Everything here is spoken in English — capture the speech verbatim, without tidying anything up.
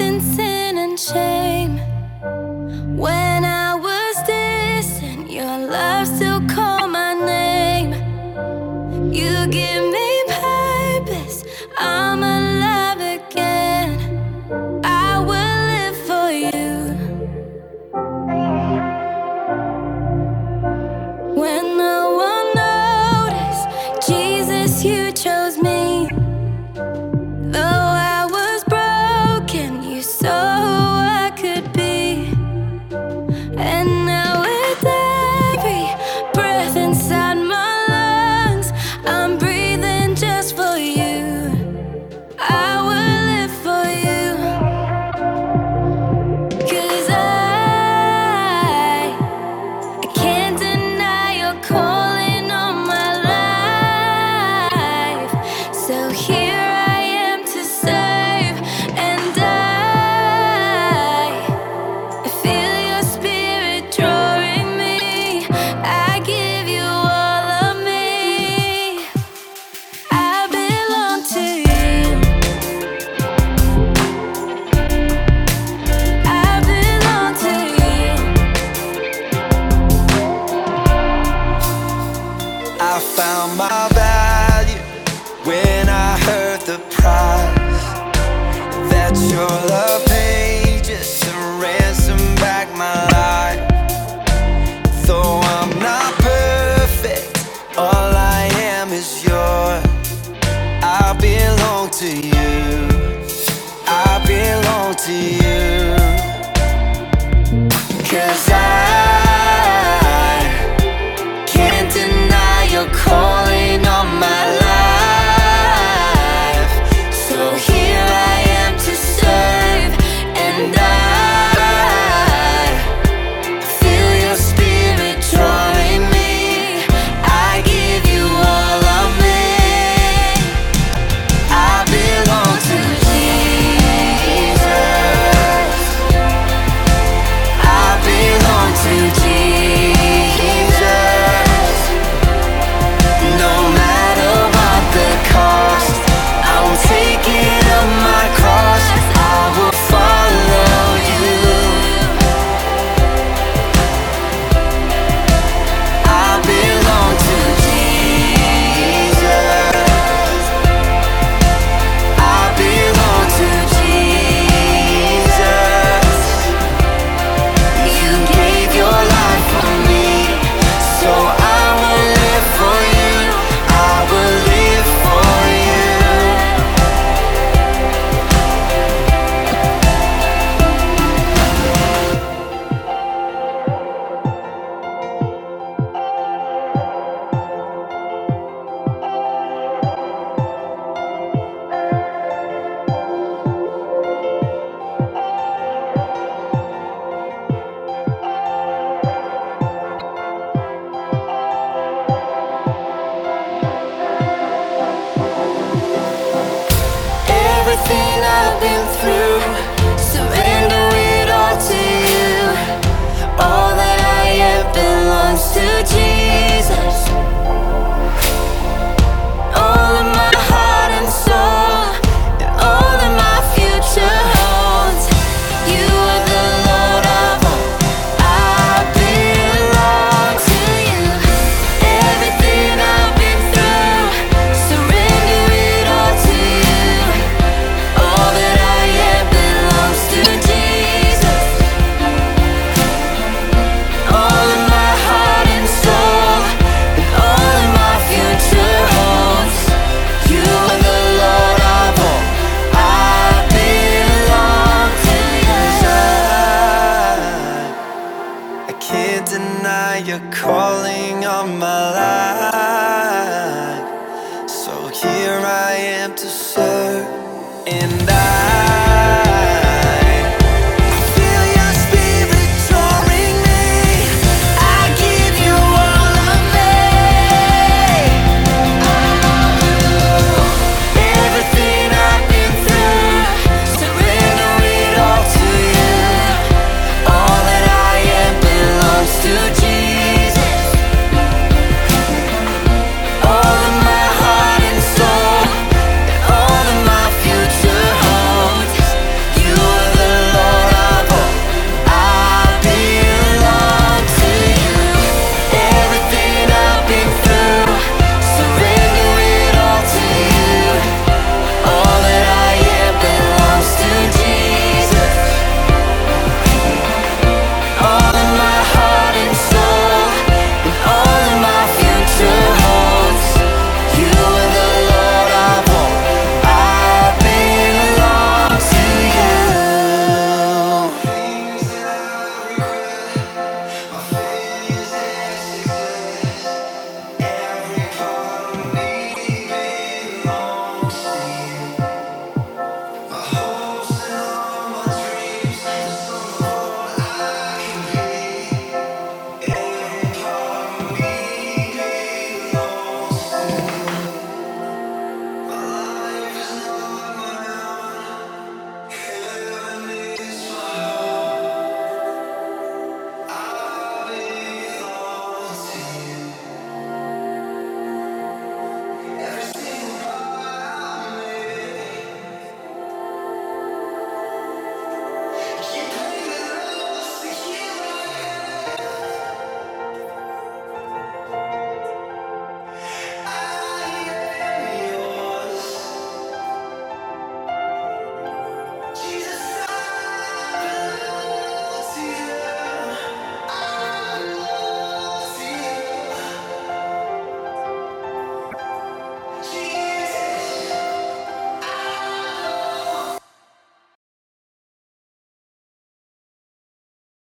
in sin and shame. When I was distant, your love still called my name. You give me purpose, I'm alive again. I will live for you. When no one noticed, Jesus, you chose me. Though I was broken, you saw who I could be. And now with every breath inside my lungs, I'm breathing just for you. I will live for you. 'Cause I, I can't deny your calling on my life. So here I am to serve, and I, I feel your spirit drawing me. I give you all of me. I belong to you. I belong to you. I found my value when I heard the price that your love paid just to ransom back my life. Though I'm not perfect, all I am is yours. I belong to you. I belong to you. 'Cause I can't deny your calling on my life. So here I am to serve, and I feel your spirit drawing me. I give you all of me. I belong to Jesus. I belong to Jesus. No matter what the cost, I will take it on my cross. I will follow you. I belong to Jesus. I belong to Jesus. You gave your life for me, so I will live for you. I will live for you. Everything I've been through, surrender it all to you. All that I am belongs to Jesus. All of my heart and soul, and all that my future holds. You are the Lord of all. I belong to you. Everything I've been through, surrender it all to you. All that I am belongs to Jesus. All of my heart and soul, and all of my future holds. You are the Lord of all. I belong to you. I can't deny your calling on my life.